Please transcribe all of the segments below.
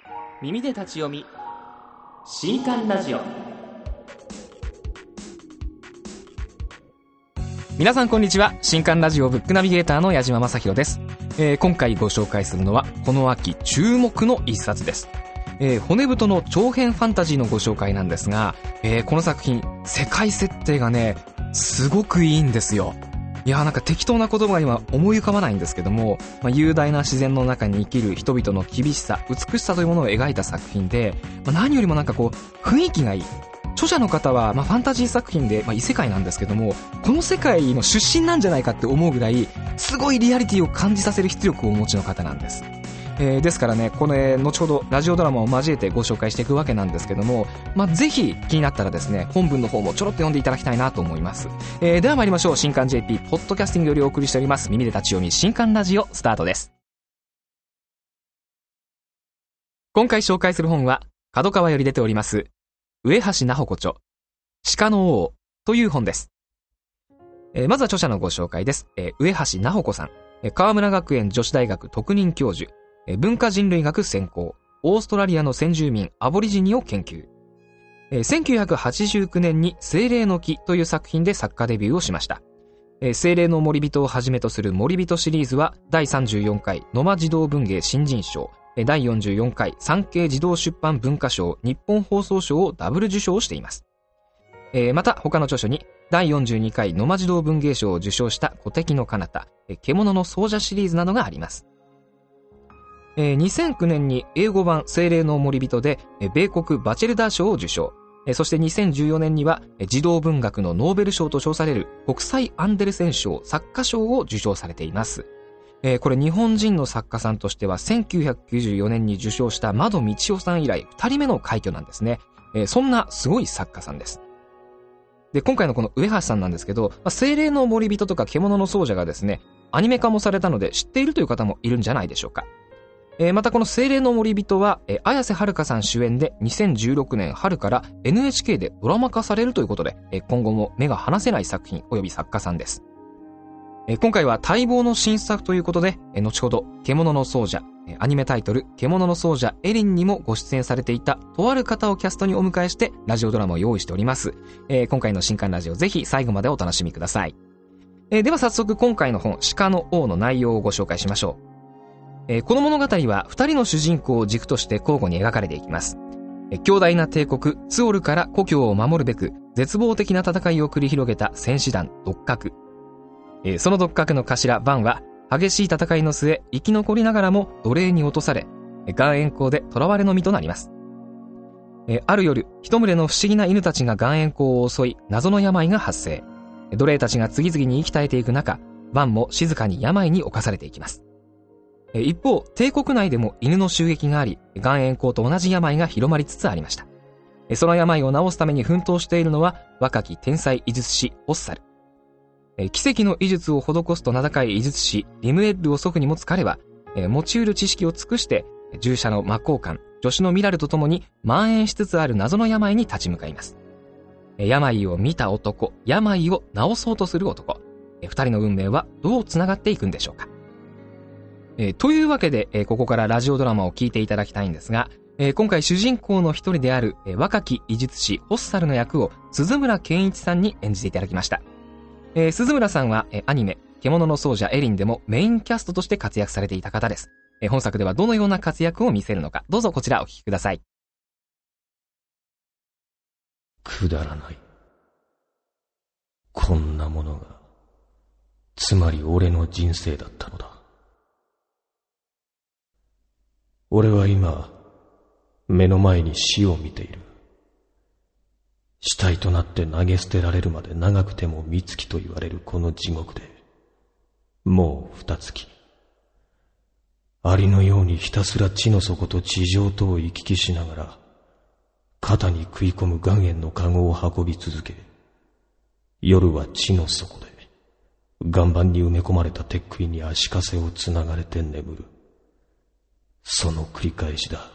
耳で立ち読み新刊ラジオ。皆さんこんにちは。新刊ラジオブックナビゲーターの矢島正弘です。今回ご紹介するのはこの秋注目の一冊です。骨太の長編ファンタジーのご紹介なんですが、この作品世界設定がねすごくいいんですよ。いや、なんか適当な言葉が今思い浮かばないんですけども、雄大な自然の中に生きる人々の厳しさ、美しさというものを描いた作品で、何よりもなんかこう雰囲気がいい。著者の方はファンタジー作品で、異世界なんですけども、この世界の出身なんじゃないかって思うぐらいすごいリアリティを感じさせる出力をお持ちの方なんです。ですからね、これ後ほどラジオドラマを交えてご紹介していくわけなんですけども、ぜひ気になったらですね、本文の方もちょろっと読んでいただきたいなと思います。では参りましょう。新刊 JP ポッドキャスティングよりお送りしております耳で立ち読み新刊ラジオスタートです。今回紹介する本は角川より出ております上橋菜穂子著鹿の王という本です。まずは著者のご紹介です。上橋菜穂子さん、川村学園女子大学特任教授、文化人類学専攻、オーストラリアの先住民アボリジニを研究。1989年に精霊の木という作品で作家デビューをしました。精霊の森人をはじめとする森人シリーズは第34回野間児童文芸新人賞、第44回産経児童出版文化賞日本放送賞をダブル受賞しています。また他の著書に第42回野間児童文芸賞を受賞した古敵の彼方、獣の奏者シリーズなどがあります。2009年に英語版精霊の森人で米国バチェルダー賞を受賞。そして2014年には児童文学のノーベル賞と称される国際アンデルセン賞作家賞を受賞されています。これ日本人の作家さんとしては1994年に受賞した窓道夫さん以来2人目の快挙なんですね。そんなすごい作家さんです。で、今回のこの上橋さんなんですけど、精霊の森人とか獣の奏者がですねアニメ化もされたので知っているという方もいるんじゃないでしょうか。またこの精霊の森人は綾瀬はるかさん主演で2016年春から NHK でドラマ化されるということで、今後も目が離せない作品および作家さんです。今回は待望の新作ということで、後ほど獣の奏者、アニメタイトル獣の奏者エリンにもご出演されていたとある方をキャストにお迎えしてラジオドラマを用意しております。今回の新刊ラジオぜひ最後までお楽しみください。では早速今回の本鹿の王の内容をご紹介しましょう。この物語は2人の主人公を軸として交互に描かれていきます。強大な帝国ツオルから故郷を守るべく絶望的な戦いを繰り広げた戦士団独角。その独角の頭バンは激しい戦いの末生き残りながらも奴隷に落とされ岩塩港で囚われの身となります。ある夜一群れの不思議な犬たちが岩塩港を襲い謎の病が発生。奴隷たちが次々に息絶えていく中、バンも静かに病に侵されていきます。一方帝国内でも犬の襲撃があり岩塩港と同じ病が広まりつつありました。その病を治すために奮闘しているのは若き天才医術師ホッサル。奇跡の医術を施すと名高い医術師リムエッルを祖父に持つ彼は持ち得る知識を尽くして従者の魔法官助手のミラルと共に蔓延しつつある謎の病に立ち向かいます。病を見た男、病を治そうとする男、二人の運命はどうつながっていくんでしょうか。というわけで、ここからラジオドラマを聞いていただきたいんですが、今回主人公の一人である、若き医術師ホッサルの役を鈴村健一さんに演じていただきました。鈴村さんは、アニメ獣の奏者エリンでもメインキャストとして活躍されていた方です。本作ではどのような活躍を見せるのか、どうぞこちらお聞きください。 くだらない。こんなものがつまり俺の人生だったのだ。俺は今、目の前に死を見ている。死体となって投げ捨てられるまで長くても三月と言われるこの地獄で、もう二月。アリのようにひたすら地の底と地上とを行き来しながら、肩に食い込む岩塩の籠を運び続け、夜は地の底で、岩盤に埋め込まれた鉄杭に足かせをつながれて眠る。その繰り返しだ。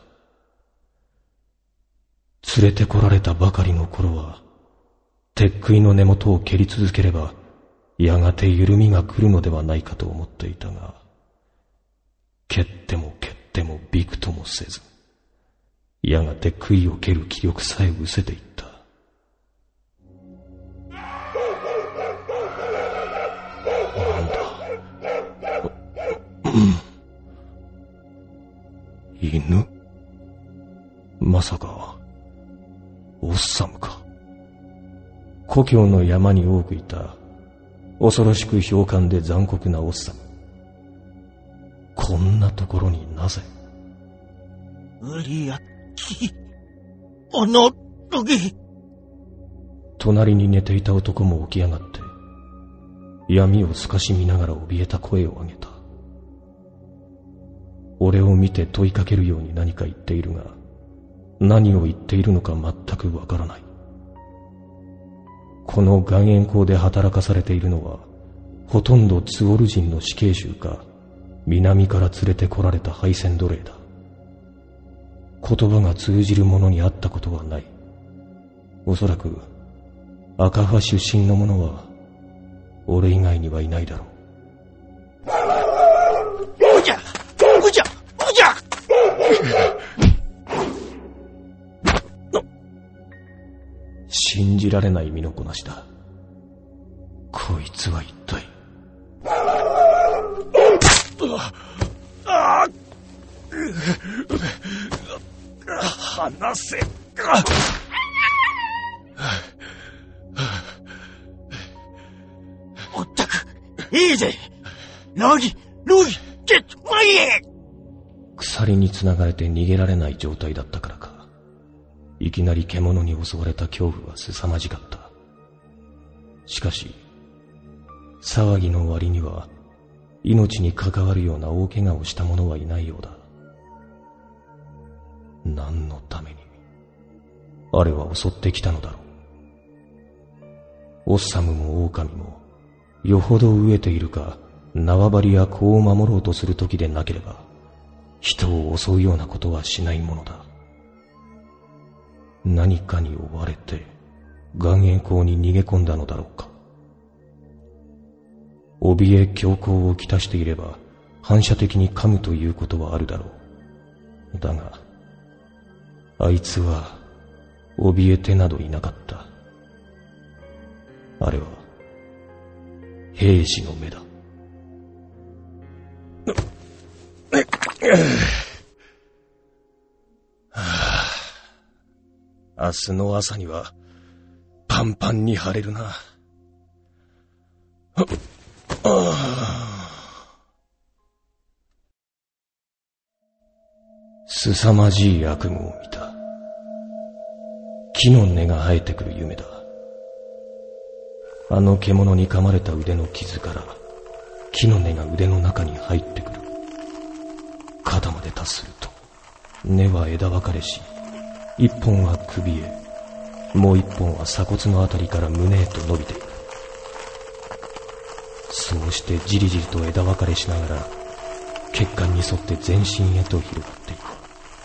連れてこられたばかりの頃は、鉄杭の根元を蹴り続ければ、やがて緩みが来るのではないかと思っていたが、蹴っても蹴ってもびくともせず、 やがて杭を蹴る気力さえ失せていった。なんだ。犬？まさか、オッサムか。故郷の山に多くいた、恐ろしく凶悍で残酷なオッサム。こんなところになぜ？ ウリアキ、おのろげ。 隣に寝ていた男も起き上がって、闇を透かし見ながら怯えた声を上げた。俺を見て問いかけるように何か言っているが、何を言っているのか全くわからない。この岩塩港で働かされているのは、ほとんどツオル人の死刑囚か、南から連れて来られた敗戦奴隷だ。言葉が通じる者に会ったことはない。おそらく、赤羽出身の者は、俺以外にはいないだろう。 おじゃおじゃおじゃ信じられない身のこなしだ。こいつは一体。 離せ。おったく、いいぜ。ロギ、ゲットマイエ。 鎖につながれて逃げられない状態だったからか、いきなり獣に襲われた恐怖は凄まじかった。しかし、騒ぎの割には、命に関わるような大怪我をした者はいないようだ。何のために、あれは襲ってきたのだろう。オッサムも狼も、よほど飢えているか、縄張りや子を守ろうとする時でなければ、人を襲うようなことはしないものだ。何かに追われて、岩塩港に逃げ込んだのだろうか。怯え恐慌をきたしていれば、反射的に噛むということはあるだろう。だが、あいつは、怯えてなどいなかった。あれは、兵士の目だ。明日の朝には、パンパンに晴れるな。凄まじい悪夢を見た。木の根が生えてくる夢だ。あの獣に噛まれた腕の傷から木の根が腕の中に入ってくる。肩まで達すると根は枝分かれし、一本は首へ、もう一本は鎖骨のあたりから胸へと伸びていく。そうしてじりじりと枝分かれしながら血管に沿って全身へと広がっていく。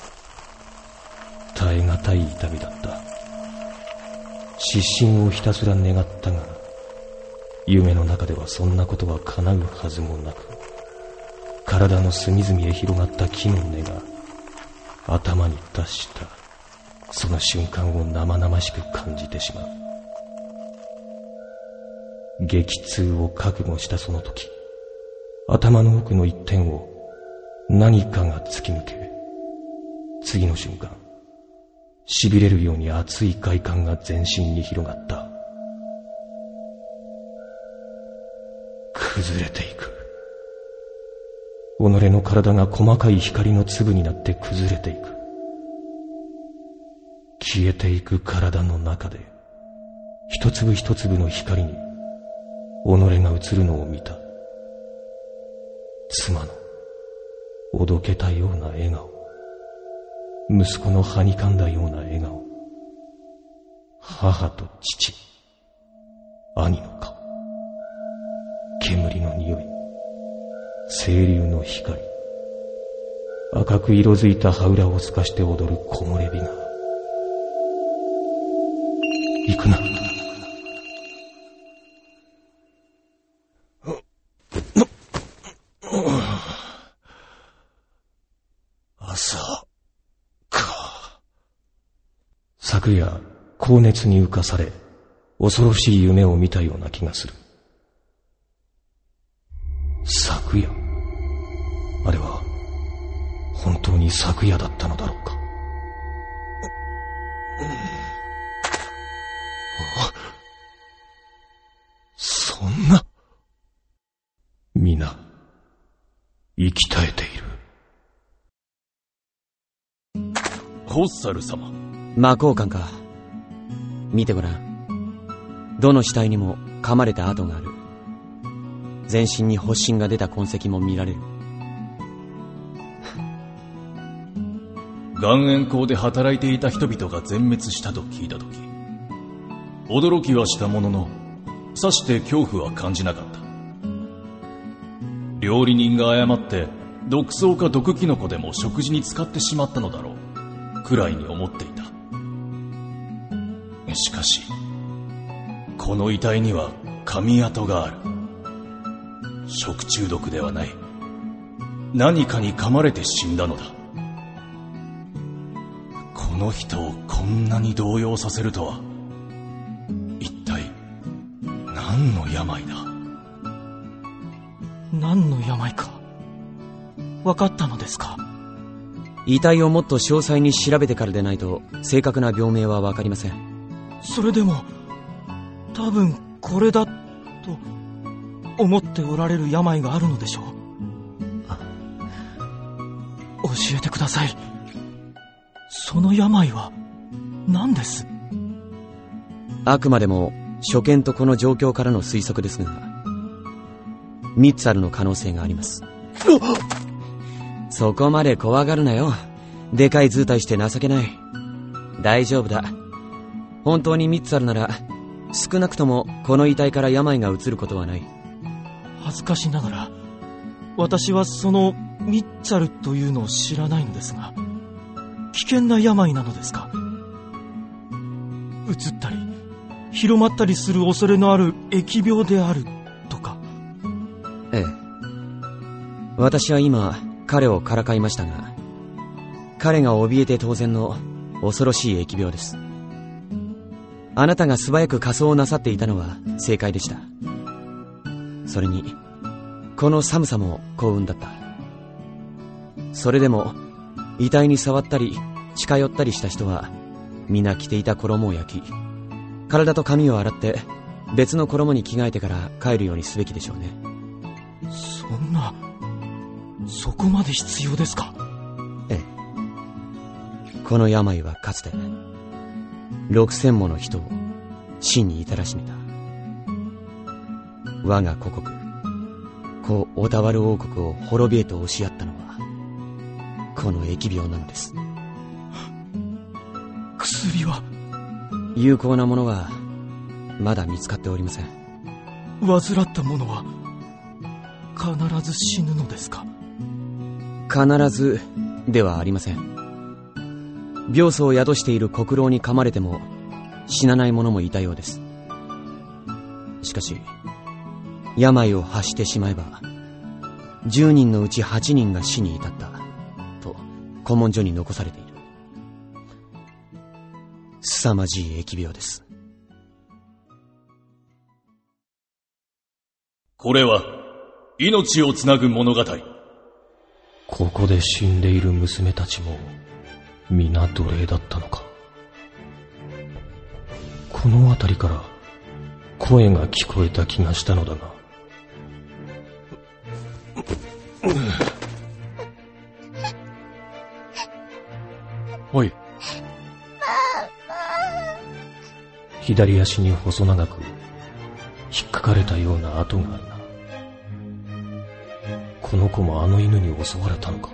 耐え難い痛みだった。失神をひたすら願ったが、夢の中ではそんなことは叶うはずもなく、体の隅々へ広がった木の根が頭に達した、その瞬間を生々しく感じてしまう。激痛を覚悟したその時、頭の奥の一点を何かが突き抜け、次の瞬間、痺れるように熱い快感が全身に広がった。崩れていく。己の体が細かい光の粒になって崩れていく。消えていく体の中で、一粒一粒の光に己が映るのを見た。妻のおどけたような笑顔、息子のはにかんだような笑顔、母と父、兄の顔、煙の匂い、清流の光、赤く色づいた羽裏を透かして踊る木漏れ日が、行くな。朝か。 昨夜高熱に浮かされ恐ろしい夢を見たような気がする。昨夜、あれは本当に昨夜だったのだろうか。 そんな。 皆生き絶えている。 ホッサル様。 魔鋼管か。見てごらん。どの死体にも噛まれた跡がある。全身に発疹が出た痕跡も見られる。 岩塩港で働いていた人々が全滅したと聞いたとき、驚きはしたものの、さして恐怖は感じなかった。料理人が誤って毒草か毒キノコでも食事に使ってしまったのだろうくらいに思っていた。しかしこの遺体には噛み跡がある。食中毒ではない。何かに噛まれて死んだのだ。この人をこんなに動揺させるとは、一体何の病だ。 何の病か分かったのですか？ 遺体をもっと詳細に調べてからでないと正確な病名は分かりません。 それでも多分これだと思っておられる病があるのでしょう。教えてください。その病は何です？ あくまでも初見とこの状況からの推測ですが、3つあるの可能性があります。そこまで怖がるなよ。でかい図体して情けない。大丈夫だ。本当に3つあるなら、少なくともこの遺体から病が移ることはない。 恥ずかしながら私はそのミッツァルというのを知らないのですが、危険な病なのですか？移ったり広まったりする恐れのある疫病であるとか。 ええ。私は今彼をからかいましたが、彼が怯えて当然の恐ろしい疫病です。あなたが素早く仮装をなさっていたのは正解でした。それにこの寒さも幸運だった。それでも遺体に触ったり近寄ったりした人は皆着ていた衣を焼き、体と髪を洗って別の衣に着替えてから帰るようにすべきでしょうね。 そんな、そこまで必要ですか？ ええ。この病はかつて6000もの人を死に至らしめた。我が故国故オダワル王国を滅びへと押しやったのはこの疫病なのです。 薬は？ 有効なものはまだ見つかっておりません。 患った者は必ず死ぬのですか？ 必ずではありません。病巣を宿している黒老に噛まれても死なない者もいたようです。しかし病を発してしまえば10人のうち8人が死に至ったと古文書に残されている。凄まじい疫病です。 これは命をつなぐ物語。 ここで死んでいる娘たちも皆奴隷だったのか。この辺りから声が聞こえた気がしたのだが。 おい。 左足に細長く引っかかれたような跡があるな。この子もあの犬に襲われたのか。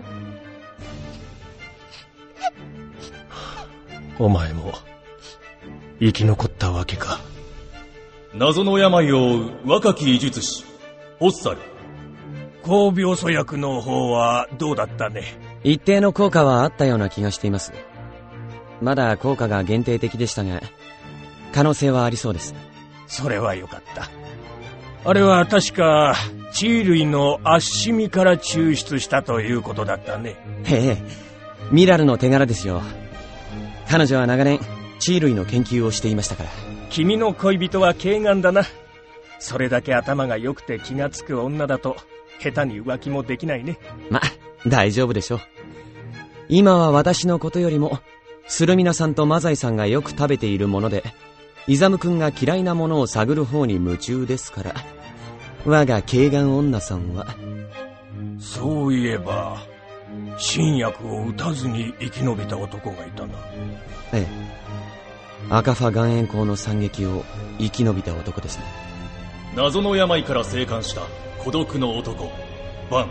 お前も生き残ったわけか。 謎の病を負う若き医術師ホッサル。 抗病素薬の方はどうだったね？ 一定の効果はあったような気がしています。まだ効果が限定的でしたが可能性はありそうです。 それはよかった。あれは確か地衣類の足しみから抽出したということだったね。 ええ、ミラルの手柄ですよ。彼女は長年地類の研究をしていましたから。 君の恋人は慧眼だな。それだけ頭が良くて気がつく女だと下手に浮気もできないね。 ま、大丈夫でしょう。今は私のことよりもスルミナさんとマザイさんがよく食べているもので、イザム君が嫌いなものを探る方に夢中ですから。我が慧眼女さんは。 そういえば新薬を打たずに生き延びた男がいたな。 ええ、赤ファ岩塩港の惨劇を生き延びた男ですね。 謎の病から生還した孤独の男バン。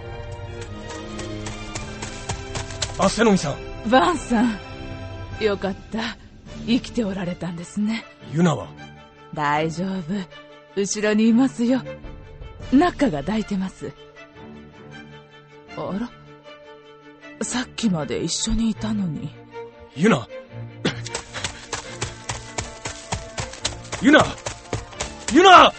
アセノミさん。 バンさん、よかった。生きておられたんですね。 ユナは？ 大丈夫、後ろにいますよ。ナッカが抱いてます。あら、さっきまで一緒にいたのに。 ユナユナユナ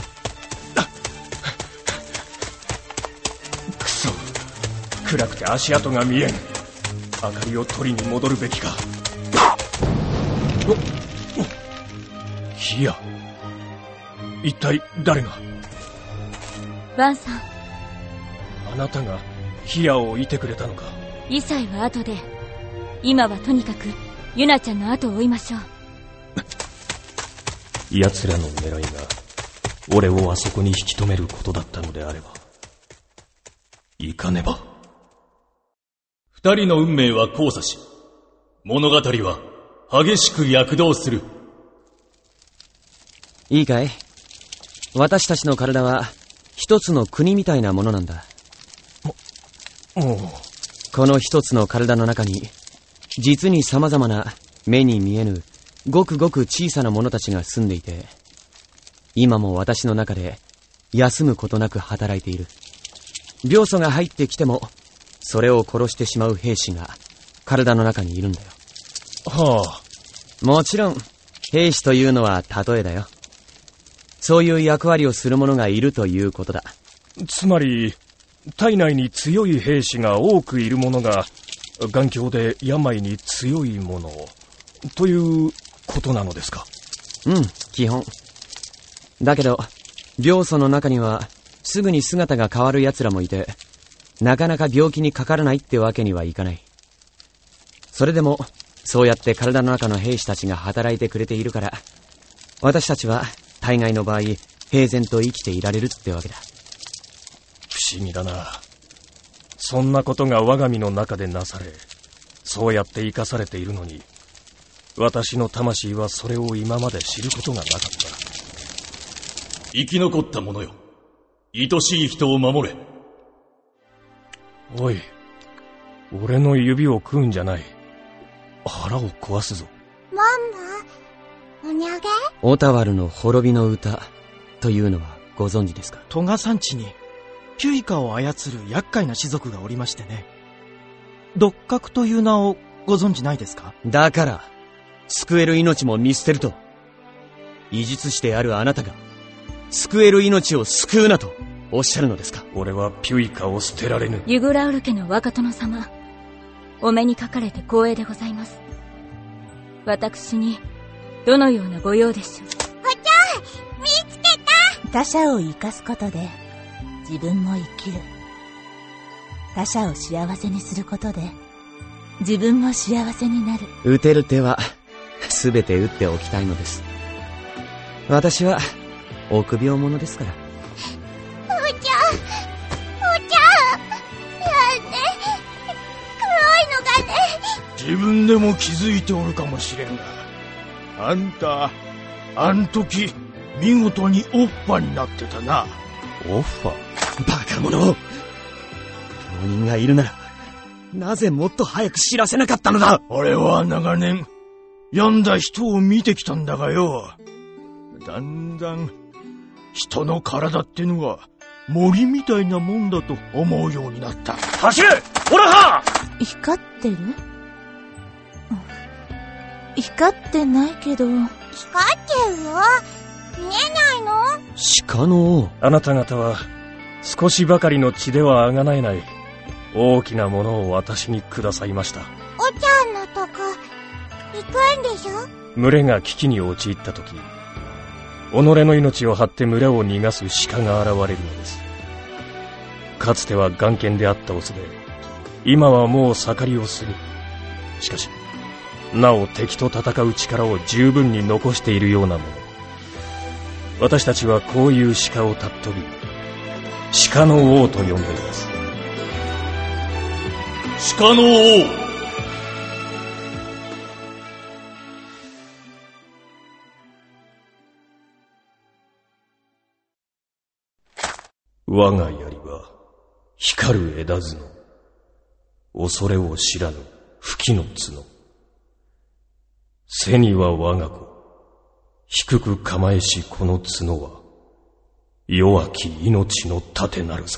くそ、暗くて足跡が見えん。明かりを取りに戻るべきか。ヒヤ、一体誰が？ バンさん。 あなたがヒヤをいてくれたのか？ イサイは後で、今はとにかくユナちゃんの後を追いましょう。 奴らの狙いが俺をあそこに引き止めることだったのであれば行かねば。 二人の運命は交差し、物語は激しく躍動する。 いいかい？私たちの体は一つの国みたいなものなんだ。この一つの体の中に実に様々な目に見えぬごくごく小さな者たちが住んでいて、今も私の中で休むことなく働いている。病素が入ってきてもそれを殺してしまう兵士が体の中にいるんだよ。 はあ、もちろん兵士というのは例えだよ。そういう役割をする者がいるということだ。 つまり体内に強い兵士が多くいる者が頑強で病に強い者ということなのですか？ うん、基本。だけど病素の中にはすぐに姿が変わる奴らもいて、なかなか病気にかからないってわけにはいかない。それでもそうやって体の中の兵士たちが働いてくれているから、私たちは大概の場合平然と生きていられるってわけだ。 不思議だな。そんなことが我が身の中でなされ、そうやって生かされているのに、私の魂はそれを今まで知ることがなかった。 生き残った者よ、愛しい人を守れ。 おい、俺の指を食うんじゃない。腹を壊すぞ。 ママ、おにゃげ？ オタワルの滅びの歌というのはご存知ですか？ トガ山地にピュイカを操る厄介な士族がおりましてね。六角という名をご存知ないですか？ だから救える命も見捨てると、医術師であるあなたが救える命を救うなとおっしゃるのですか？ 俺はピュイカを捨てられぬ。 ユグラウル家の若殿様、お目にかかれて光栄でございます。私にどのようなご用でしょう？ おちゃん、見つけた！他者を生かすことで自分も生きる。他者を幸せにすることで自分も幸せになる。 打てる手はすべて打っておきたいのです。私は臆病者ですから。 おちゃん、おちゃん、なんで黒いのがね。 自分でも気づいておるかもしれんが、あんたあん時見事にオッパになってたな。 オッファ？ バカ者！病人がいるならなぜもっと早く知らせなかったのだ！ 俺は長年病んだ人を見てきたんだがよ、だんだん人の体ってのは森みたいなもんだと思うようになった。 走れ！オラハ！ 光ってる？光ってないけど。光ってるよ。見えないの？ 鹿の王。 あなた方は少しばかりの血ではあがないない大きなものを私にくださいました。 おちゃんのとこ行くんでしょ？ 群れが危機に陥った時、己の命を張って村を逃がす鹿が現れるのです。かつては眼見であったオスで、今はもう盛りをする。しかしなお敵と戦う力を十分に残しているようなもの。私たちはこういう鹿を尊び、鹿の王と呼んでいます。 鹿の王。 我が槍は光る枝角、恐れを知らぬ吹きの角。背には我が子、低く構えしこの角は弱き命の盾なるぞ。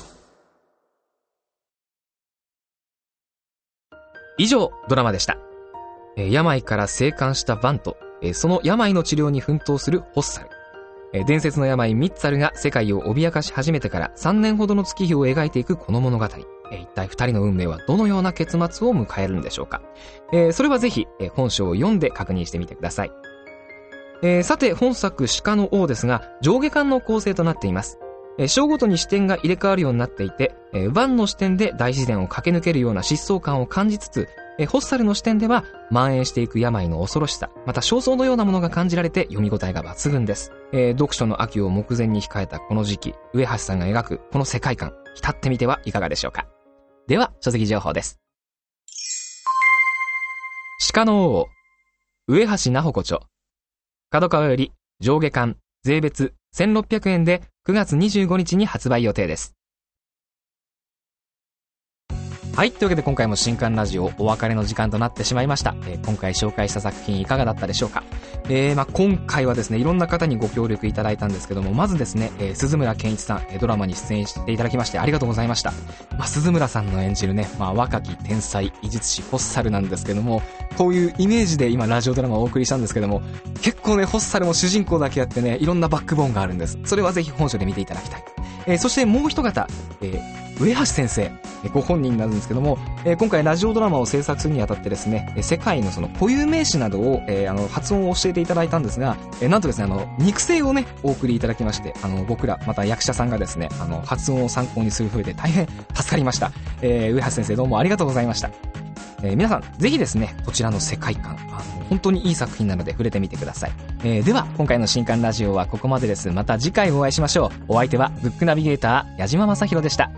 以上、ドラマでした。病から生還したバンと、その病の治療に奮闘するホッサル。伝説の病ミッツァルが世界を脅かし始めてから3年ほどの月日を描いていくこの物語。一体2人の運命はどのような結末を迎えるんでしょうか。それはぜひ本書を読んで確認してみてください。さて本作鹿の王ですが、上下巻の構成となっています。章ごとに視点が入れ替わるようになっていて、バンの視点で大自然を駆け抜けるような疾走感を感じつつ、ホッサルの視点では蔓延していく病の恐ろしさ、また焦燥のようなものが感じられて読み応えが抜群です。読書の秋を目前に控えたこの時期、上橋さんが描くこの世界観、浸ってみてはいかがでしょうか。では書籍情報です。鹿の王、上橋菜穂子著、角川より上下巻税別1600円で9月25日に発売予定です。はい、というわけで今回も新刊ラジオお別れの時間となってしまいました。今回紹介した作品いかがだったでしょうか。今回はですね、いろんな方にご協力いただいたんですけども、まずですね、鈴村健一さん、ドラマに出演していただきましてありがとうございました。鈴村さんの演じるね、若き天才医術師ホッサルなんですけども、こういうイメージで今ラジオドラマをお送りしたんですけども、結構ね、ホッサルも主人公だけあってね、いろんなバックボーンがあるんです。それはぜひ本書で見ていただきたい。そしてもう一方、上橋先生、ご本人になるんですけども、今回ラジオドラマを制作するにあたってですね、世界のその固有名詞などを、発音を教えていただいたんですが、なんとですね、肉声をね、お送りいただきまして、僕ら、また役者さんがですね、発音を参考にする上で大変助かりました。上橋先生どうもありがとうございました。皆さん、ぜひですね、こちらの世界観、本当にいい作品なので触れてみてください。では、今回の新刊ラジオはここまでです。また次回お会いしましょう。お相手は、ブックナビゲーター、矢島正宏でした。